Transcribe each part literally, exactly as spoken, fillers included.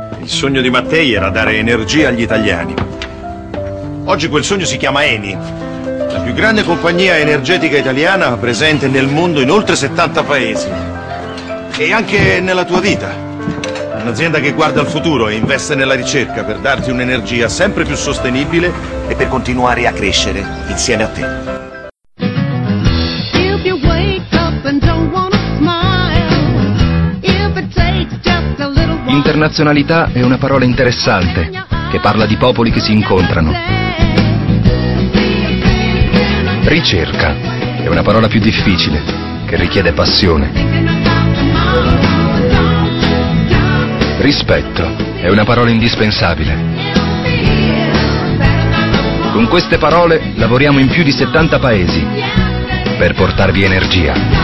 Il sogno di Mattei era dare energia agli italiani. Oggi quel sogno si chiama Eni, la più grande compagnia energetica italiana presente nel mondo in oltre settanta paesi. E anche nella tua vita. Un'azienda che guarda al futuro e investe nella ricerca per darti un'energia sempre più sostenibile e per continuare a crescere insieme a te. Internazionalità è una parola interessante, che parla di popoli che si incontrano. Ricerca è una parola più difficile, che richiede passione. Rispetto è una parola indispensabile. Con queste parole lavoriamo in più di settanta paesi per portarvi energia.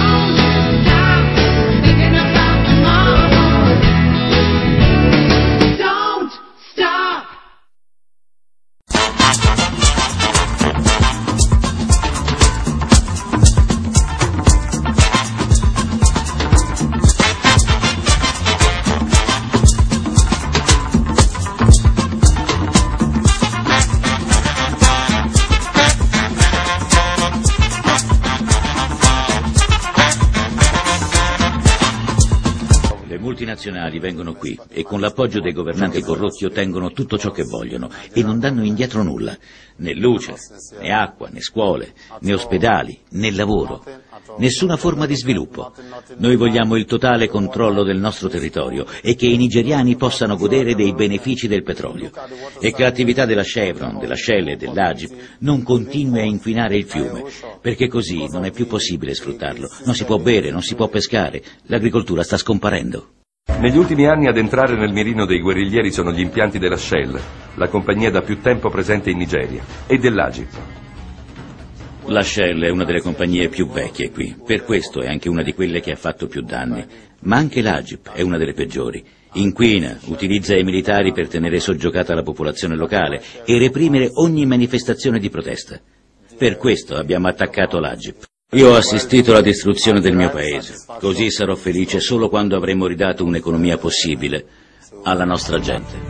Multinazionali vengono qui e con l'appoggio dei governanti corrotti ottengono tutto ciò che vogliono e non danno indietro nulla, né luce, né acqua, né scuole, né ospedali, né lavoro, nessuna forma di sviluppo. Noi vogliamo il totale controllo del nostro territorio e che i nigeriani possano godere dei benefici del petrolio e che l'attività della Chevron, della Shell e dell'Agip non continui a inquinare il fiume, perché così non è più possibile sfruttarlo, non si può bere, non si può pescare, l'agricoltura sta scomparendo. Negli ultimi anni ad entrare nel mirino dei guerriglieri sono gli impianti della Shell, la compagnia da più tempo presente in Nigeria, e dell'Agip. La Shell è una delle compagnie più vecchie qui, per questo è anche una di quelle che ha fatto più danni, ma anche l'Agip è una delle peggiori. Inquina, utilizza i militari per tenere soggiogata la popolazione locale e reprimere ogni manifestazione di protesta. Per questo abbiamo attaccato l'Agip. Io ho assistito alla distruzione del mio paese, così sarò felice solo quando avremo ridato un'economia possibile alla nostra gente.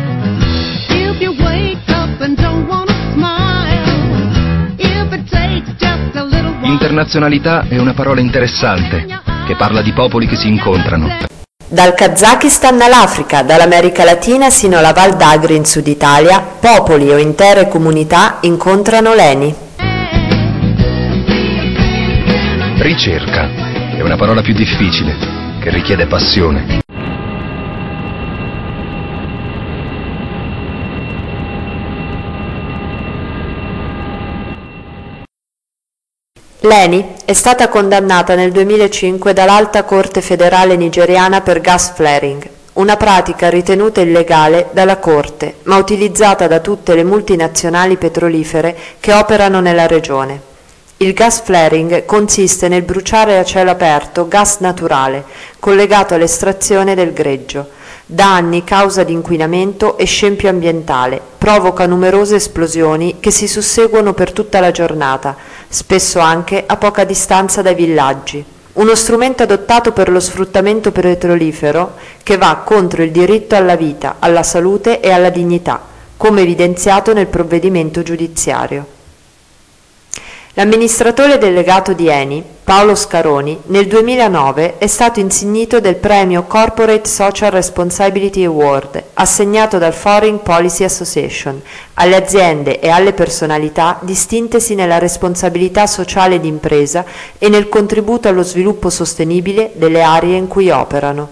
Internazionalità è una parola interessante, che parla di popoli che si incontrano. Dal Kazakistan all'Africa, dall'America Latina sino alla Val d'Agri in Sud Italia, popoli o intere comunità incontrano l'Eni. Ricerca è una parola più difficile, che richiede passione. L'Eni è stata condannata nel duemilacinque dall'Alta Corte Federale nigeriana per gas flaring, una pratica ritenuta illegale dalla Corte, ma utilizzata da tutte le multinazionali petrolifere che operano nella regione. Il gas flaring consiste nel bruciare a cielo aperto gas naturale, collegato all'estrazione del greggio. Da anni causa di inquinamento e scempio ambientale, provoca numerose esplosioni che si susseguono per tutta la giornata, spesso anche a poca distanza dai villaggi. Uno strumento adottato per lo sfruttamento petrolifero che va contro il diritto alla vita, alla salute e alla dignità, come evidenziato nel provvedimento giudiziario. L'amministratore delegato di Eni, Paolo Scaroni, nel duemilanove è stato insignito del premio Corporate Social Responsibility Award, assegnato dal Foreign Policy Association, alle aziende e alle personalità distintesi nella responsabilità sociale d'impresa e nel contributo allo sviluppo sostenibile delle aree in cui operano.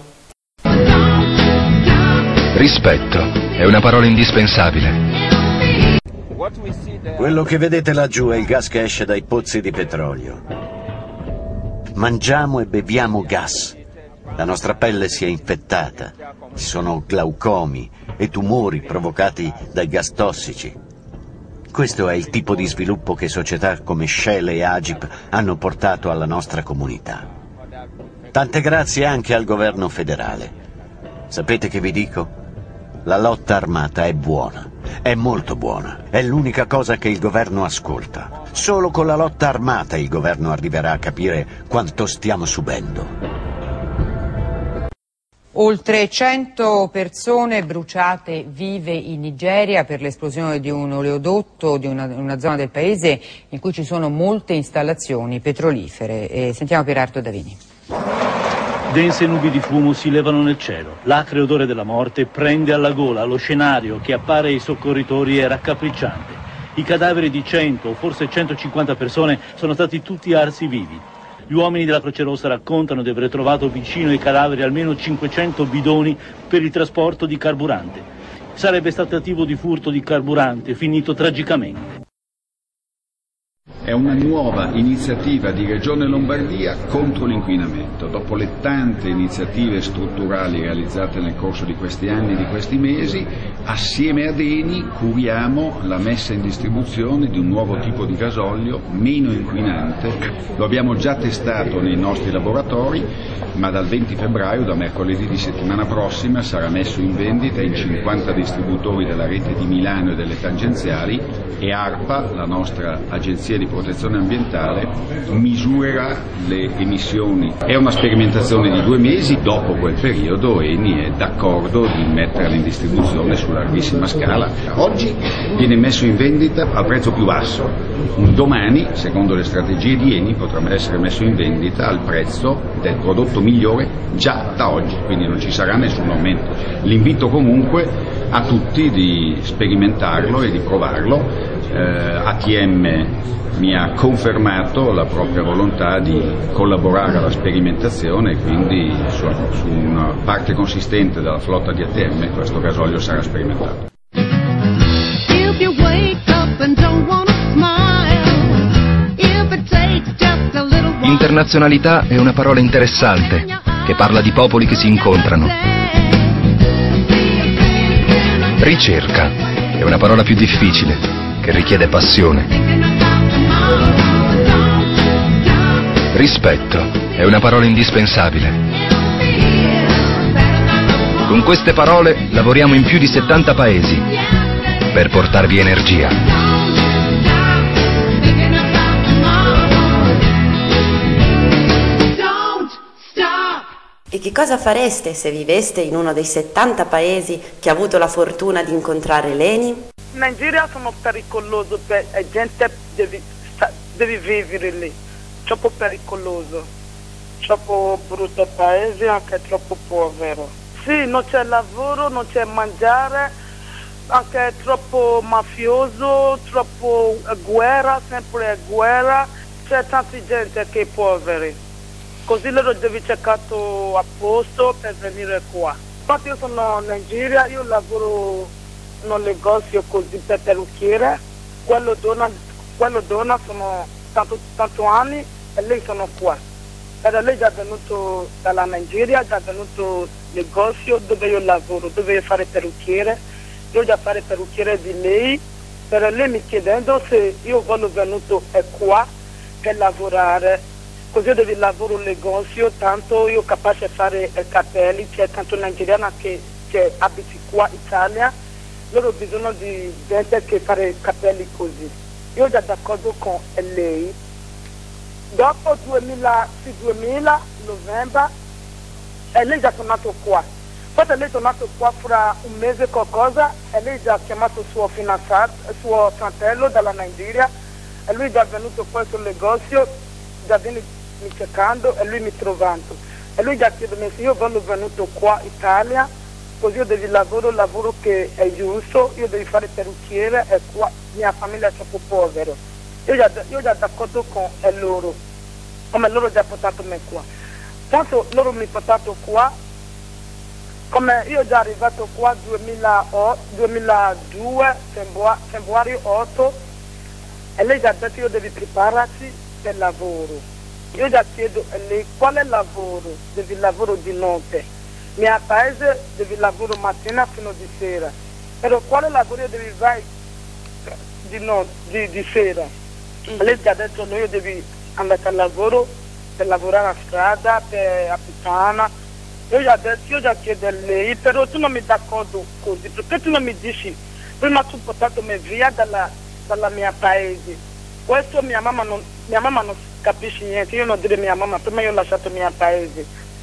Rispetto è una parola indispensabile. Quello che vedete laggiù è il gas che esce dai pozzi di petrolio. Mangiamo e beviamo gas. La nostra pelle si è infettata. Ci sono glaucomi e tumori provocati dai gas tossici. Questo è il tipo di sviluppo che società come Shell e Agip hanno portato alla nostra comunità. Tante grazie anche al governo federale. Sapete che vi dico? La lotta armata è buona. È molto buona. È l'unica cosa che il governo ascolta. Solo con la lotta armata il governo arriverà a capire quanto stiamo subendo. Oltre cento persone bruciate vive in Nigeria per l'esplosione di un oleodotto di una, una zona del paese in cui ci sono molte installazioni petrolifere. E sentiamo Pierarto Davini. Dense nubi di fumo si levano nel cielo. L'acre odore della morte prende alla gola. Lo scenario che appare ai soccorritori è raccapricciante. I cadaveri di cento o forse centocinquanta persone sono stati tutti arsi vivi. Gli uomini della Croce Rossa raccontano di aver trovato vicino ai cadaveri almeno cinquecento bidoni per il trasporto di carburante. Sarebbe stato attivo di furto di carburante, finito tragicamente. È una nuova iniziativa di Regione Lombardia contro l'inquinamento. Dopo le tante iniziative strutturali realizzate nel corso di questi anni e di questi mesi, assieme ad Eni curiamo la messa in distribuzione di un nuovo tipo di gasolio meno inquinante. Lo abbiamo già testato nei nostri laboratori, ma dal venti febbraio, da mercoledì di settimana prossima, sarà messo in vendita in cinquanta distributori della rete di Milano e delle tangenziali, e ARPA, la nostra agenzia di protezione ambientale, misurerà le emissioni. È una sperimentazione di due mesi. Dopo quel periodo Eni è d'accordo di metterla in distribuzione su larghissima scala. Oggi viene messo in vendita al prezzo più basso. Un domani, secondo le strategie di Eni, potrà essere messo in vendita al prezzo del prodotto migliore già da oggi, quindi non ci sarà nessun aumento. L'invito comunque a tutti di sperimentarlo e di provarlo. Eh, A T M mi ha confermato la propria volontà di collaborare alla sperimentazione, e quindi su, su una parte consistente della flotta di A T M questo gasolio sarà sperimentato. Internazionalità è una parola interessante che parla di popoli che si incontrano. Ricerca è una parola più difficile, che richiede passione. Rispetto è una parola indispensabile. Con queste parole lavoriamo in più di settanta paesi per portarvi energia. E che cosa fareste se viveste in uno dei settanta paesi che ha avuto la fortuna di incontrare l'Eni? In Nigeria sono pericoloso, per la gente deve, deve vivere lì, troppo pericoloso, troppo brutto paese, anche troppo povero. Sì, non c'è lavoro, non c'è mangiare, anche troppo mafioso, troppo guerra, sempre guerra, c'è tanta gente che è poveri. Così loro devono cercare a posto per venire qua. Infatti io sono in Nigeria, io lavoro in un negozio così per perrucchiere, quello donna, quello donna sono tanto, tanto anni e lei sono qua. Però lei è già venuto dalla Nigeria, è già venuto nel negozio dove io lavoro, dove io fare perrucchiere, io già fare perrucchiere di lei, però lei mi chiedendo se io voglio venuto qua per lavorare. Così io devo lavorare in negozio, tanto io capace di fare i capelli, c'è tanto nigeriana che, che abiti qua in Italia, loro hanno bisogno di gente che fa i capelli così. Io già d'accordo con lei. Dopo duemila, sì, duemila novembre, e lei è già tornato qua. Poi lei è tornato qua fra un mese qualcosa, e lei ha già chiamato il suo fidanzato, il suo fratello dalla Nigeria, e lui è già venuto qua sul negozio, già viene mi cercando e lui mi trovando. E lui già chiede se io sono venuto qua in Italia, così io devo lavorare, lavoro che è giusto, io devo fare perrucchiere e qua mia famiglia è troppo povera. Io già, io già d'accordo con loro, come loro già portato me qua. Tanto loro mi portato qua, come io già arrivato qua duemiladue, febbraio otto, e lei già detto io devo prepararsi per lavoro. Io già chiedo a lei quale lavoro, devi lavoro di notte. Mio paese devi lavoro mattina fino di sera. Però quale lavoro devi fare di, no, di, di sera? Mm. Lei già detto no, io devi andare al lavoro per lavorare a strada, per abitare. Io già detto, io già chiedo a lei, però tu non mi dai d'accordo così, perché tu non mi dici, prima tu portato me via dalla, dalla mia paese. Questo mia mamma non, mia mamma non capisce niente, io non dire mia mamma, prima io ho lasciato il mio paese.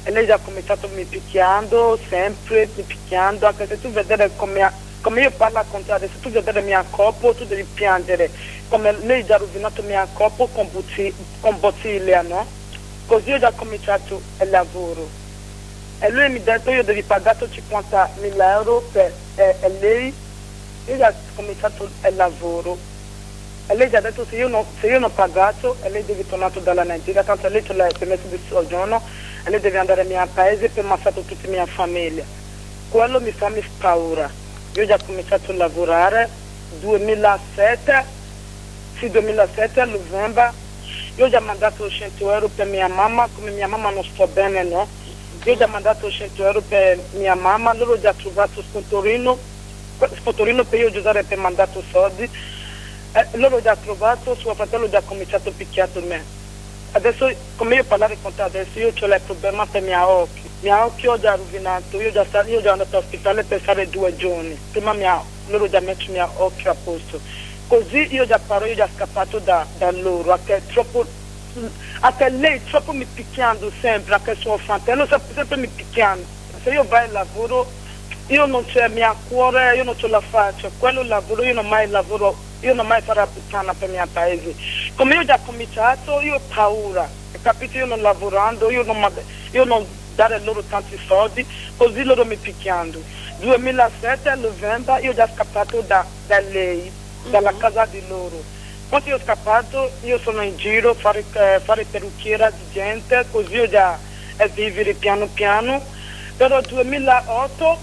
e lei già ha cominciato mi picchiando, sempre mi picchiando, anche se tu vedere come, come io parlo con te, se tu vedere il mio corpo tu devi piangere, come lei già ha rovinato il mio corpo con, buzzi, con bottiglia, no? Così ho già cominciato il lavoro. E lui mi ha detto io devi pagare cinquantamila euro per e, e lei, io ho già cominciato il lavoro. E lei già ha detto se io non, se io non ho pagato e lei deve tornare dalla Nigeria, tanto lei ce l'ha permesso di soggiorno e lei deve andare al mio paese per ammazzare tutta la mia famiglia. Quello mi fa mi paura. Io ho già cominciato a lavorare duemilasette, sì duemilasette a novembre, io ho già mandato cento euro per mia mamma, come mia mamma non sta bene, no? Io ho già mandato cento euro per mia mamma, loro ho già trovato spontorino, spontorino per io usare per mandato soldi. Eh, loro già trovato, suo fratello già cominciato a picchiare me. Adesso, come io parlare con te adesso, io ho il problema per i miei occhi. I miei occhi ho già rovinato, io già, io già andato all'ospedale per fare due giorni. Prima mia, loro già messo i miei occhi a posto. Così io già paro, io già scappato da, da loro, anche troppo, anche lei troppo mi picchiando sempre, anche suo fratello sempre mi picchiando. Se io vai al lavoro, io non c'è il mio cuore, io non ce la faccio. Quello lavoro, io non mai lavoro. Io non mai farò puttana per il mio paese. Come io ho già cominciato, io ho paura. Capito? Io non lavorando, io non, io non dare loro tanti soldi, così loro mi picchiando. duemilasette a novembre io ho già scappato da, da lei, dalla mm-hmm. casa di loro. Quando io ho scappato, io sono in giro a fare, eh, fare perrucchiera di gente, così io già eh, vivere piano piano. Però duemilaotto,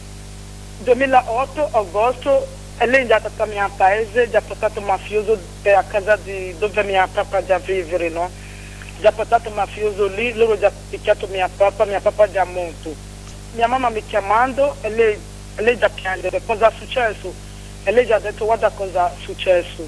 duemilaotto agosto, e lei è andata al mio paese, già portato un mafioso a casa di dove mia papà già vivere, no? Già portato un mafioso lì, loro già picchiato mia papà, mia papà già morto. Mia mamma mi chiamando e lei, e lei già piangere, cosa è successo? E lei già ha detto guarda cosa è successo.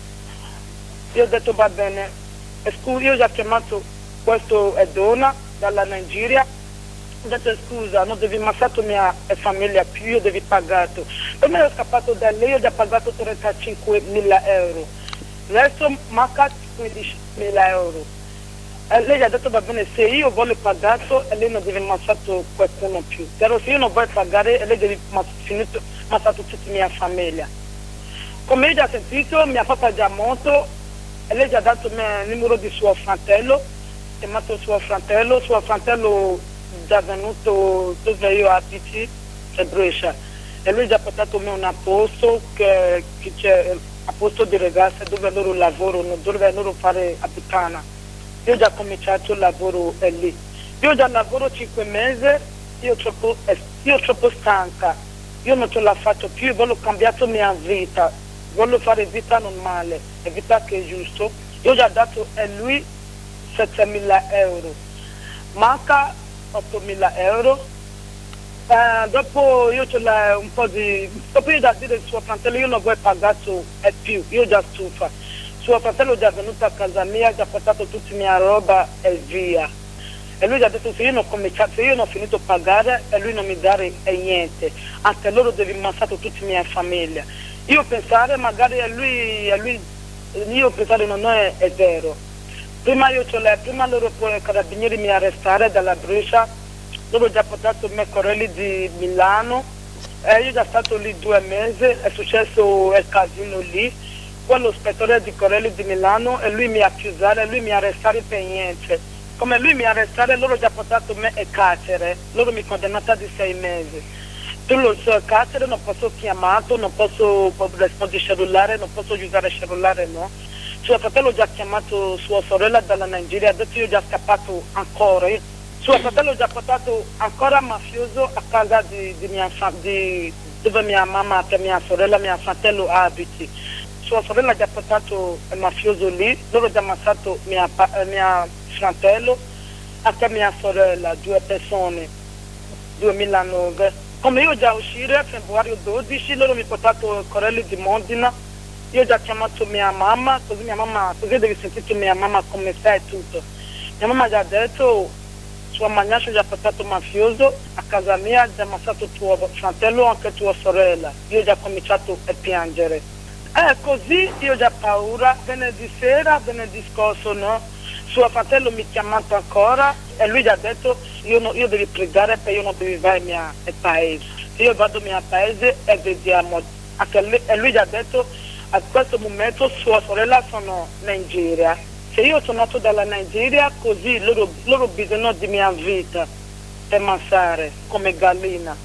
Io ho detto va bene, scusa, io ho già chiamato questo è donna dalla Nigeria. Ho detto scusa, non devi ammazzare mia famiglia più, io devi pagato. Per me ho scappato da lei, ho già pagato trentacinquemila euro. Adesso manca quindicimila euro. E lei ha detto va bene, se io voglio pagare, lei non deve ammazzare qualcuno più. Però se io non voglio pagare, lei deve ammazzare tutta la mia famiglia. Come io già sentito, mia papà è già morto, e lei ha dato il numero di suo fratello, ho chiamato suo fratello, suo fratello già venuto dove io abiti, a Brescia, e lui già portato me un posto che, che c'è a posto di ragazze dove loro lavorano, dove loro fare a puttana. Io ho già cominciato il lavoro è lì. Io già lavoro cinque mesi, io troppo, io troppo stanca, io non ce la faccio più, voglio cambiare la mia vita, voglio fare vita normale, e vita che è giusto. Io ho già dato a lui settemila euro, manca ottomila euro. Eh, dopo io ce l'ho un po' di... Dopo io già dire al suo fratello io non voglio pagare e più, io già stufa. Suo fratello è già venuto a casa mia, ha già portato tutta la mia roba e via. E lui ha detto se io non ho se io non ho finito a pagare e lui non mi dare niente, anche loro devi ammazzare tutta la mia famiglia. Io pensare magari a lui, a lui io pensare non è, è vero. Prima io ce l'ho, prima loro i carabinieri mi arrestare dalla Brescia, loro ho già portato i miei correlli di Milano, e io già stato lì due mesi, è successo il casino lì, quello ispettore di correlli di Milano e lui mi accusare, lui mi arrestare per niente. Come lui mi arrestare, loro già portato me a carcere, loro mi condannata di sei mesi. Tu lo so, a carcere non posso chiamato, non posso rispondere al cellulare, non posso usare il cellulare, no? Suo fratello ha già chiamato sua sorella dalla Nigeria, ha detto io ho già scappato ancora. Io, suo fratello ha già portato ancora mafioso a casa di, di mia, di, dove mia mamma, che mia sorella, mio fratello abiti. Sua sorella ha già portato il mafioso lì, loro hanno già ammazzato mio fratello, anche mia sorella, due persone, duemilanove. Come io già uscire, febbraio dodici, loro mi hanno portato correlli di Modena. Io ho già chiamato mia mamma, così mia mamma, così devi sentire mia mamma come stai tutto. Mia mamma ha già detto, sua magnascia ha già portato mafioso a casa mia, ha già ammazzato tuo fratello e anche tua sorella. Io ho già cominciato a piangere. Eh, così io ho già paura, venerdì sera, venerdì scorso, no? suo fratello mi ha chiamato ancora e lui gli ha detto io, no, io devi pregare perché io non devo andare al mio paese. Io vado al mio paese e vediamo. E lui gli ha detto a questo momento sua sorella sono in Nigeria. Se io sono nato dalla Nigeria così loro, loro bisogno di mia vita per mangiare come gallina.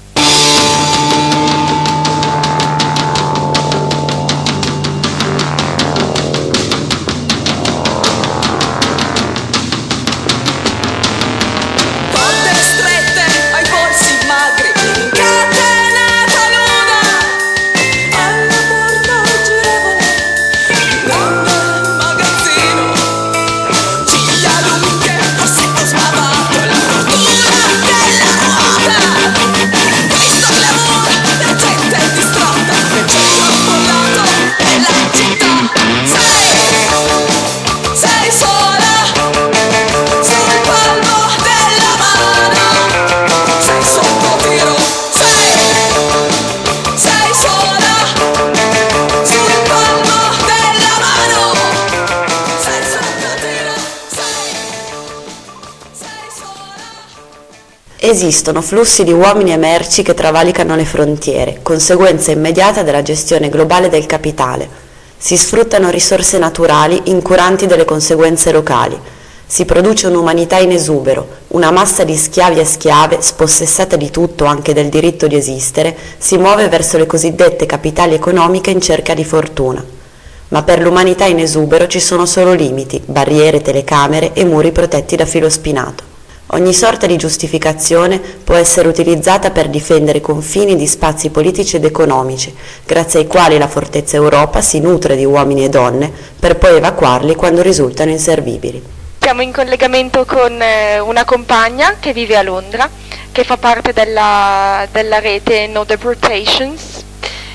Esistono flussi di uomini e merci che travalicano le frontiere, conseguenza immediata della gestione globale del capitale. Si sfruttano risorse naturali incuranti delle conseguenze locali. Si produce un'umanità in esubero, una massa di schiavi e schiave, spossessata di tutto, anche del diritto di esistere, si muove verso le cosiddette capitali economiche in cerca di fortuna. Ma per l'umanità in esubero ci sono solo limiti, barriere, telecamere e muri protetti da filo spinato. Ogni sorta di giustificazione può essere utilizzata per difendere i confini di spazi politici ed economici, grazie ai quali la fortezza Europa si nutre di uomini e donne per poi evacuarli quando risultano inservibili. Siamo in collegamento con una compagna che vive a Londra, che fa parte della, della rete No Deportations,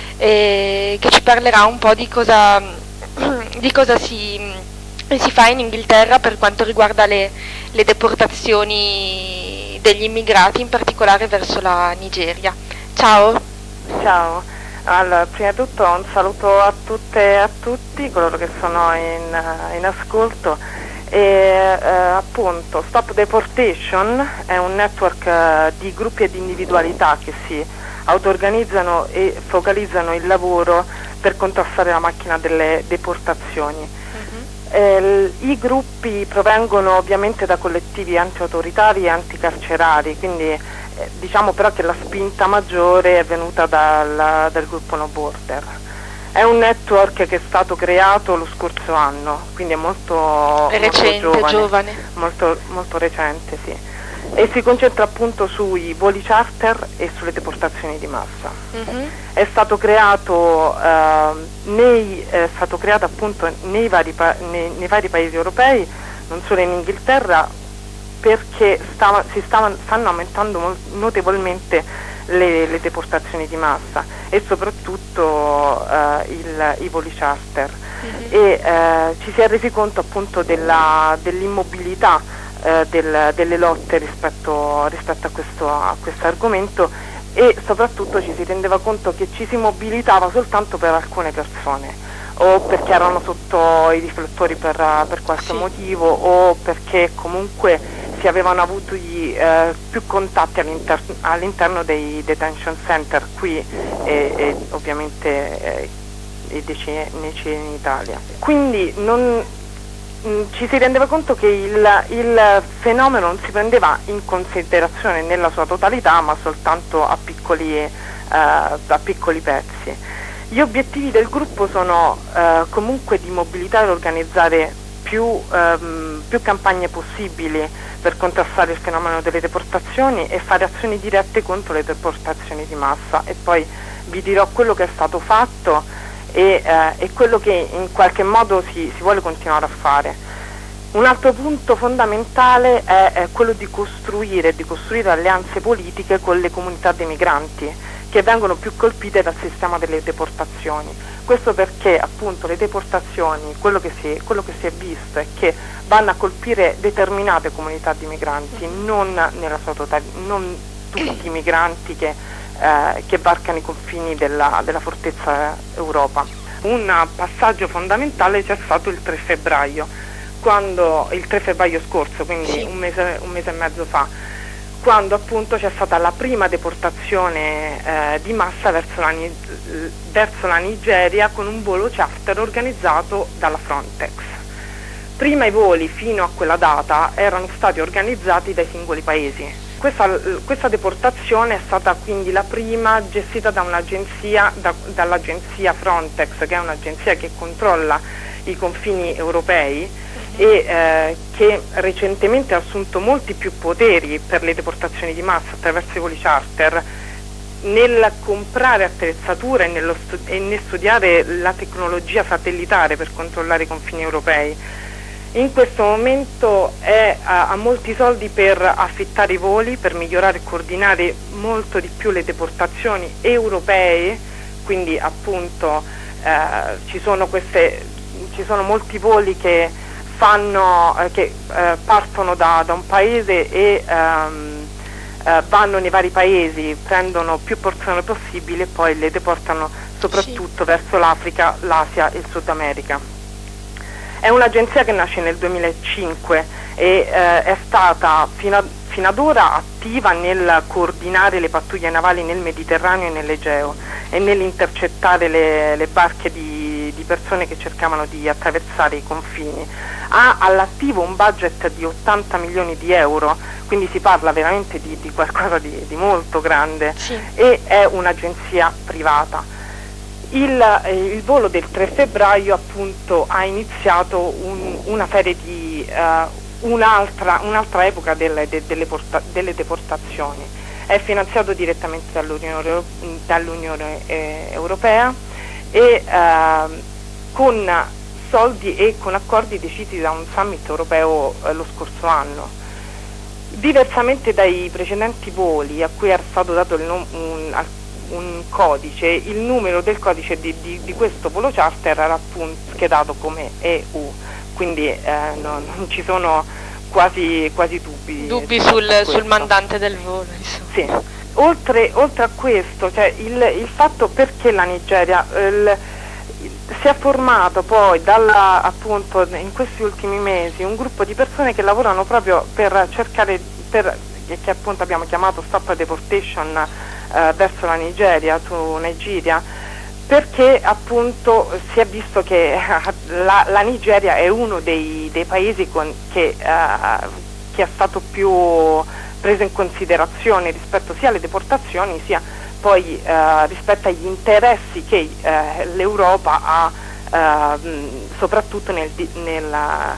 e che ci parlerà un po' di cosa, di cosa si, si fa in Inghilterra per quanto riguarda le, le deportazioni degli immigrati, in particolare verso la Nigeria. Ciao. Ciao. Allora, prima di tutto un saluto a tutte e a tutti coloro che sono in, in ascolto. E eh, appunto Stop Deportation è un network eh, di gruppi e di individualità che si auto-organizzano e focalizzano il lavoro per contrastare la macchina delle deportazioni. Uh-huh. eh, I gruppi provengono ovviamente da collettivi anti-autoritari e anticarcerari, quindi eh, diciamo però che la spinta maggiore è venuta dal, dal gruppo No Border. È un network che è stato creato lo scorso anno, quindi è molto, recente, molto giovane, giovane. Molto, molto recente, sì. E si concentra appunto sui voli charter e sulle deportazioni di massa. Mm-hmm. È stato creato eh, nei, è stato creato appunto nei vari, pa- nei, nei vari paesi europei, non solo in Inghilterra, perché stava, si stava, stanno aumentando molt- notevolmente Le, le deportazioni di massa e soprattutto uh, il, i voli charter. Mm-hmm. E uh, ci si è resi conto appunto della, dell'immobilità uh, del, delle lotte rispetto, rispetto a questo a questo argomento, e soprattutto ci si rendeva conto che ci si mobilitava soltanto per alcune persone, o perché erano sotto i riflettori per, per qualche sì. motivo, o perché comunque si avevano avuto gli, eh, più contatti all'inter- all'interno dei detention center qui e, e ovviamente eh, e decine, decine in Italia. Quindi non, mh, ci si rendeva conto che il, il fenomeno non si prendeva in considerazione nella sua totalità, ma soltanto a piccoli, eh, a piccoli pezzi. Gli obiettivi del gruppo sono eh, comunque di mobilitare e organizzare più, ehm, più campagne possibili per contrastare il fenomeno delle deportazioni e fare azioni dirette contro le deportazioni di massa, e poi vi dirò quello che è stato fatto e, eh, e quello che in qualche modo si, si vuole continuare a fare. Un altro punto fondamentale è, è quello di costruire, di costruire alleanze politiche con le comunità dei migranti che vengono più colpite dal sistema delle deportazioni. Questo perché appunto le deportazioni, quello che si, quello che si è visto è che vanno a colpire determinate comunità di migranti, non nella sua totalità, non tutti i migranti che, eh, che varcano i confini della, della fortezza Europa. Un passaggio fondamentale c'è stato il tre febbraio, quando il tre febbraio scorso, quindi sì. un, mese, un mese e mezzo fa, quando appunto c'è stata la prima deportazione eh, di massa verso la, verso la Nigeria con un volo charter organizzato dalla Frontex. Prima i voli fino a quella data erano stati organizzati dai singoli paesi. Questa, questa deportazione è stata quindi la prima gestita da un'agenzia, da, dall'agenzia Frontex, che è un'agenzia che controlla i confini europei e eh, che recentemente ha assunto molti più poteri per le deportazioni di massa attraverso i voli charter, nel comprare attrezzature e, nello stu- e nel studiare la tecnologia satellitare per controllare i confini europei. In questo momento è, ha, ha molti soldi per affittare i voli, per migliorare e coordinare molto di più le deportazioni europee, quindi appunto eh, ci sono queste, ci sono molti voli che fanno, eh, che eh, partono da, da un paese e ehm, eh, vanno nei vari paesi, prendono più persone possibili e poi le deportano soprattutto sì. verso l'Africa, l'Asia e il Sud America. È un'agenzia che nasce nel duemilacinque e eh, è stata fino, a, fino ad ora attiva nel coordinare le pattuglie navali nel Mediterraneo e nell'Egeo e nell'intercettare le, le barche di, di persone che cercavano di attraversare i confini. Ha all'attivo un budget di ottanta milioni di euro, quindi si parla veramente di, di qualcosa di, di molto grande sì. e è un'agenzia privata. Il, eh, il volo del tre febbraio appunto ha iniziato un, una serie di uh, un'altra, un'altra epoca delle, de, delle, porta, delle deportazioni. È finanziato direttamente dall'Unione, dall'Unione eh, Europea e uh, con soldi e con accordi decisi da un summit europeo eh, lo scorso anno. Diversamente dai precedenti voli a cui era stato dato il nom- un, un codice, il numero del codice di, di, di questo volo charter era appunto schedato come E U, quindi eh, no, non ci sono quasi, quasi dubbi. Dubbi sul, sul mandante del volo. Sì. Oltre, oltre a questo, cioè il, il fatto perché la Nigeria il, si è formato poi dalla, appunto in questi ultimi mesi un gruppo di persone che lavorano proprio per cercare, per, che appunto abbiamo chiamato Stop Deportation Uh, verso la Nigeria, su Nigeria, perché appunto si è visto che uh, la, la Nigeria è uno dei, dei paesi con, che, uh, che è stato più preso in considerazione rispetto sia alle deportazioni sia poi uh, rispetto agli interessi che uh, l'Europa ha uh, soprattutto nel, nel,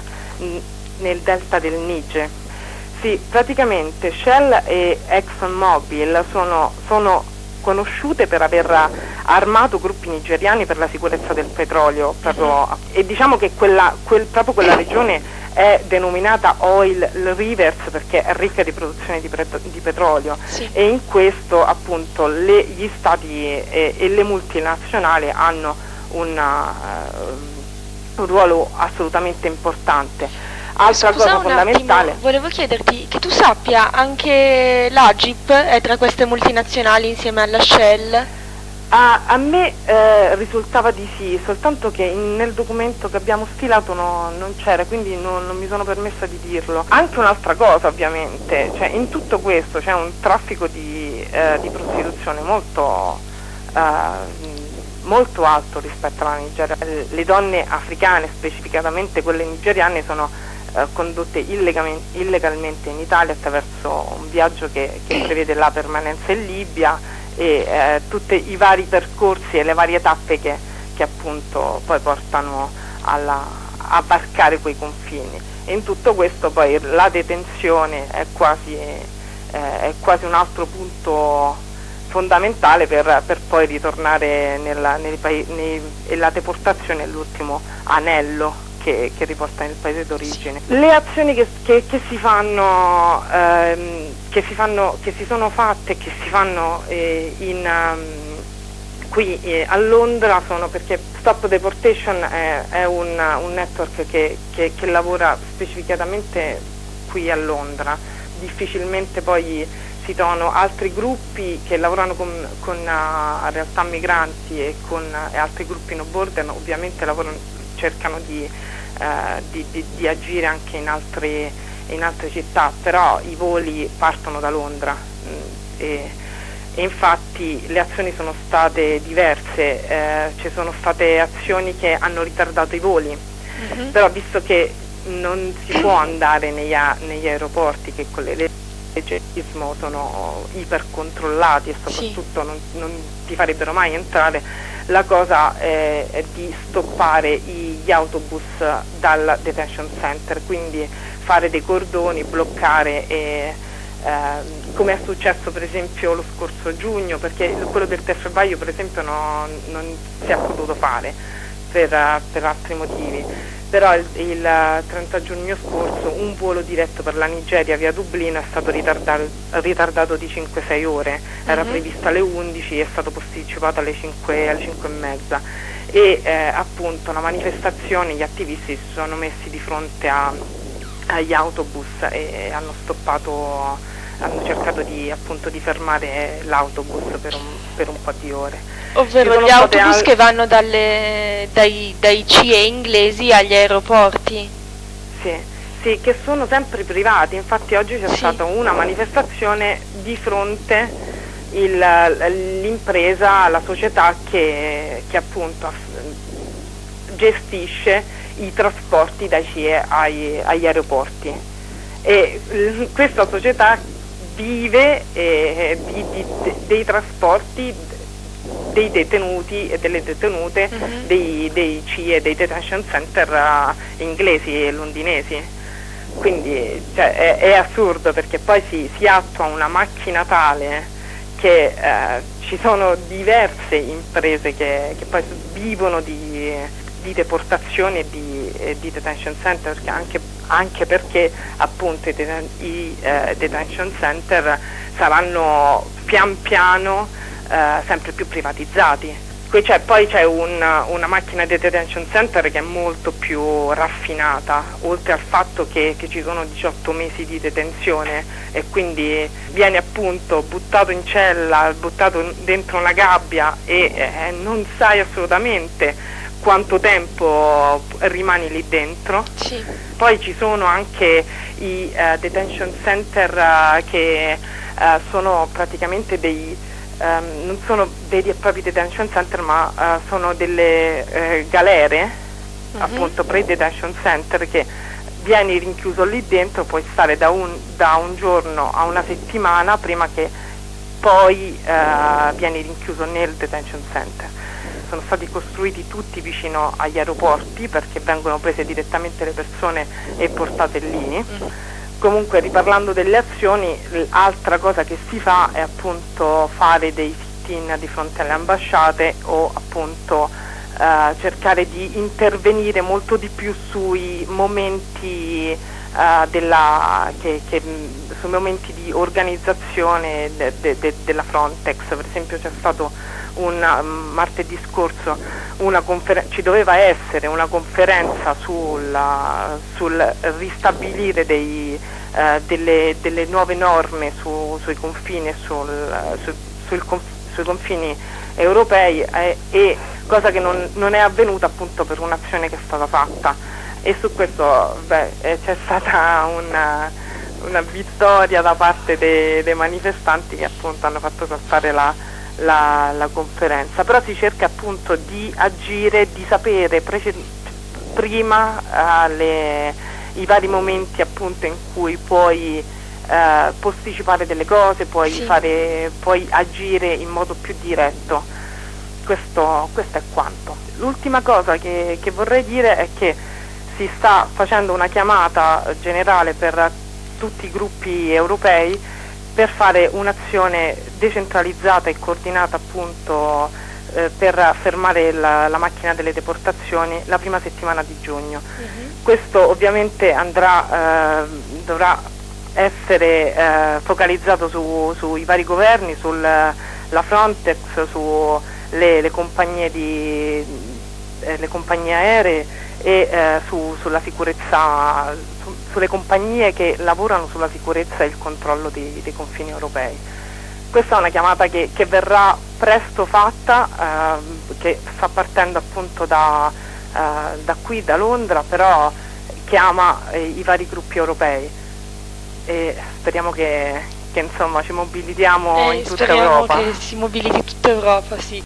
nel delta del Niger. Sì, praticamente Shell e ExxonMobil sono, sono conosciute per aver armato gruppi nigeriani per la sicurezza del petrolio proprio, e diciamo che quella, quel, proprio quella regione è denominata Oil Rivers perché è ricca di produzione di, pre, di petrolio sì. e in questo appunto le, gli stati e, e le multinazionali hanno una, uh, un ruolo assolutamente importante. Altra Scusa, cosa un fondamentale. Attimo, volevo chiederti che tu sappia anche l'A G I P è tra queste multinazionali insieme alla Shell? A, a me eh, risultava di sì, soltanto che in, nel documento che abbiamo stilato no, non c'era, quindi non, non mi sono permessa di dirlo. Anche un'altra cosa ovviamente, cioè in tutto questo c'è un traffico di, eh, di prostituzione molto, eh, molto alto rispetto alla Nigeria. Le donne africane, specificatamente quelle nigeriane, sono Eh, condotte illegalmente, illegalmente in Italia attraverso un viaggio che, che prevede la permanenza in Libia e eh, tutti i vari percorsi e le varie tappe che, che appunto poi portano alla, a varcare quei confini. E in tutto questo poi la detenzione è quasi, eh, è quasi un altro punto fondamentale per, per poi ritornare nella, nei paesi, nei, e la deportazione è l'ultimo anello Che, che riporta nel paese d'origine. Le azioni che, che, che si fanno, ehm, che si fanno, che si sono fatte, che si fanno eh, in, um, qui eh, a Londra sono perché Stop Deportation è, è un, un network che, che, che lavora specificatamente qui a Londra. Difficilmente poi si trovano altri gruppi che lavorano con, con uh, realtà migranti e con uh, e altri gruppi no border, ovviamente lavorano, cercano di eh, di, di, di agire anche in altre, in altre città, però i voli partono da Londra mh, e, e infatti le azioni sono state diverse, eh, ci sono state azioni che hanno ritardato i voli, mm-hmm. però visto che non si può andare negli, a, negli aeroporti che con le leggi sono ipercontrollati e soprattutto sì. non, non ti farebbero mai entrare, la cosa è, è di stoppare gli autobus dal detention center, quindi fare dei cordoni, bloccare e, eh, come è successo per esempio lo scorso giugno, perché quello del Ter Febbraio per esempio no, non si è potuto fare per, per altri motivi. Però il, il trenta giugno scorso un volo diretto per la Nigeria via Dublino è stato ritardato, ritardato di cinque sei ore, era uh-huh. previsto alle undici, è stato posticipato alle cinque, alle cinque e mezza e eh, appunto la manifestazione, gli attivisti si sono messi di fronte a, agli autobus e hanno stoppato, hanno cercato di, appunto, di fermare l'autobus per un, per un po' di ore. Ovvero gli autobus al... che vanno dalle, dai, dai C E inglesi agli aeroporti? Sì, sì, che sono sempre privati, infatti oggi c'è sì. stata una manifestazione di fronte il, l'impresa, la società che, che appunto gestisce i trasporti dai C E ai, agli aeroporti e l- questa società vive eh, di, di, de, dei trasporti dei detenuti e delle detenute uh-huh. dei, dei C E, dei detention center uh, inglesi e londinesi, quindi cioè, è, è assurdo perché poi si, si attua una macchina tale che eh, ci sono diverse imprese che, che poi vivono di, di deportazioni e di, e di detention center, perché anche, anche perché appunto i, deten- i eh, detention center saranno pian piano Uh, sempre più privatizzati. Qui c'è, poi c'è un, una macchina di detention center che è molto più raffinata, oltre al fatto che, che ci sono diciotto mesi di detenzione e quindi vieni appunto buttato in cella, buttato dentro una gabbia e eh, non sai assolutamente quanto tempo rimani lì dentro. Sì. Poi ci sono anche i uh, detention center uh, che uh, sono praticamente dei Um, non sono veri e propri detention center, ma uh, sono delle uh, galere, uh-huh. appunto pre-detention center, che vieni rinchiuso lì dentro, puoi stare da un, da un giorno a una settimana prima che poi uh, vieni rinchiuso nel detention center. Sono stati costruiti tutti vicino agli aeroporti perché vengono prese direttamente le persone e portate lì. Uh-huh. Comunque, riparlando delle azioni, l'altra cosa che si fa è appunto fare dei sit-in di fronte alle ambasciate o appunto eh, cercare di intervenire molto di più sui momenti eh, della che, che, sui momenti di organizzazione de, de, de, della Frontex. Per esempio c'è stato un um, martedì scorso una conferen- ci doveva essere una conferenza sulla, sul ristabilire dei, uh, delle, delle nuove norme su, sui confini sul, su, sul conf- sui confini europei eh, e cosa che non, non è avvenuta appunto per un'azione che è stata fatta, e su questo beh, eh, c'è stata una, una vittoria da parte dei, dei manifestanti che appunto hanno fatto saltare la La, la conferenza, però si cerca appunto di agire, di sapere prece- prima uh, le, i vari momenti appunto in cui puoi uh, posticipare delle cose, puoi, sì. fare, puoi agire in modo più diretto. Questo, questo è quanto. L'ultima cosa che, che vorrei dire è che si sta facendo una chiamata generale per tutti i gruppi europei per fare un'azione decentralizzata e coordinata appunto eh, per fermare la, la macchina delle deportazioni la prima settimana di giugno. Uh-huh. Questo ovviamente andrà, eh, dovrà essere eh, focalizzato su, sui vari governi, sulla Frontex, sulle le compagnie, di, eh, le compagnie aeree e eh, su, sulla sicurezza, su, sulle compagnie che lavorano sulla sicurezza e il controllo dei, dei confini europei. Questa è una chiamata che, che verrà presto fatta, eh, che sta partendo appunto da, uh, da qui, da Londra, però chiama eh, i vari gruppi europei e speriamo che, che insomma ci mobilitiamo eh, in tutta speriamo Europa. Che si mobiliti tutta Europa, sì.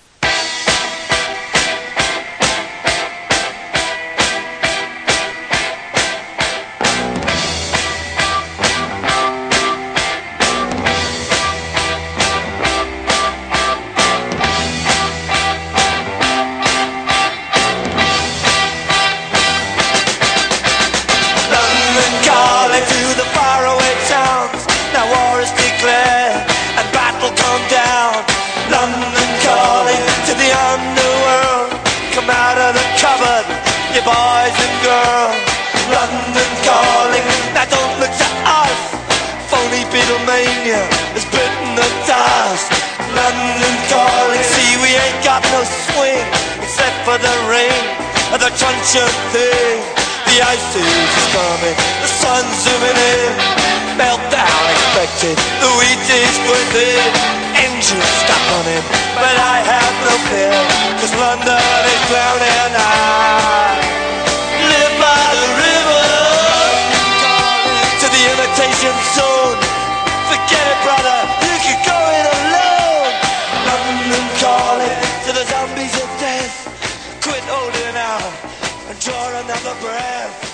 Boys and girls, London calling, now don't look to us. Phony Beatlemania has bitten the dust. London calling, see we ain't got no swing except for the rain and the truncheon thing. The ice age is coming, the sun's zooming in. Meltdown expected, the wheat is going in. Engines stop running, but I have no fear, cause London is drowning. I live by the river, to the imitation zone. Forget it, brother, you can go it alone. London calling to the zombies of death. Quit holding out and draw another breath.